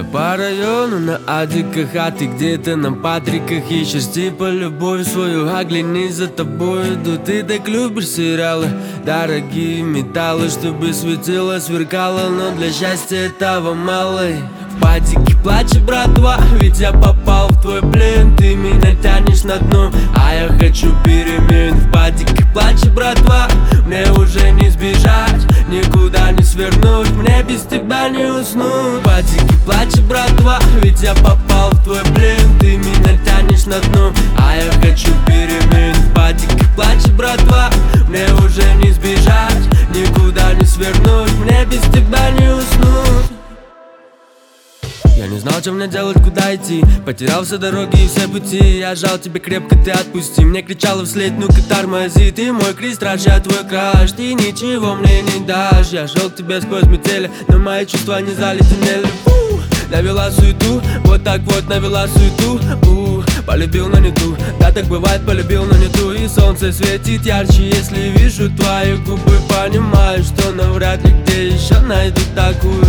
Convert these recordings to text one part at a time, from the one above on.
Я по району на адиках, а ты где-то на Патриках ищешь типа любовь свою, а гляни, за тобой иду. Ты так любишь сериалы, дорогие металлы, чтобы светило, сверкало, но для счастья этого мало. В падике плачет братва, ведь я попал в твой плен. Ты меня тянешь на дно, а я хочу перемен. В падике плачет братва, мне уже не сбежать, никуда не свернуть, мне без тебя не уснуть. В падике плачет братва, ведь я попал в твой плен. Ты меня тянешь на дно, а я хочу перемен. В падике плачет братва, мне уже не сбежать, никуда не свернуть, мне без тебя не уснуть. Я не знал, что мне делать, куда идти, потерял все дороги и все пути. Я жал тебе крепко, ты отпусти. Мне кричала вслед, ну-ка тормози. Ты мой крестраж, я твой краш, ты ничего мне не дашь. Я шел к тебе сквозь метели, но мои чувства не заледенели. Навела суету, вот так вот навела суету. Полюбил, но не ту, да так бывает, полюбил, но не ту. И солнце светит ярче, если вижу твои губы. Понимаю, что навряд ли где еще найду такую.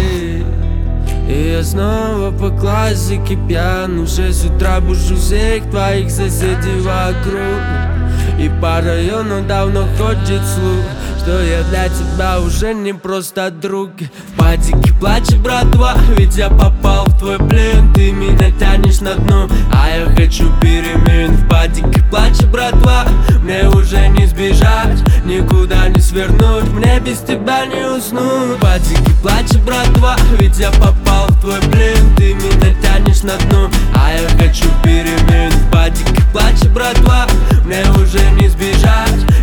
И я снова по классике пьян, в 6 утра бужу всех твоих соседей вокруг. И по району давно ходит слух, что я для тебя уже не просто друг. В падике плачет братва, ведь я попал в твой плен. Ты меня тянешь на дно, а я хочу перемен. В падике плачет братва, мне уже не сбежать, никуда не свернуть, мне без тебя не уснуть. В падике плачет братва, ведь я попал в твой плен. Ты меня тянешь на дно, а я хочу перемен. В падике плачет братва, мне уже не сбежать,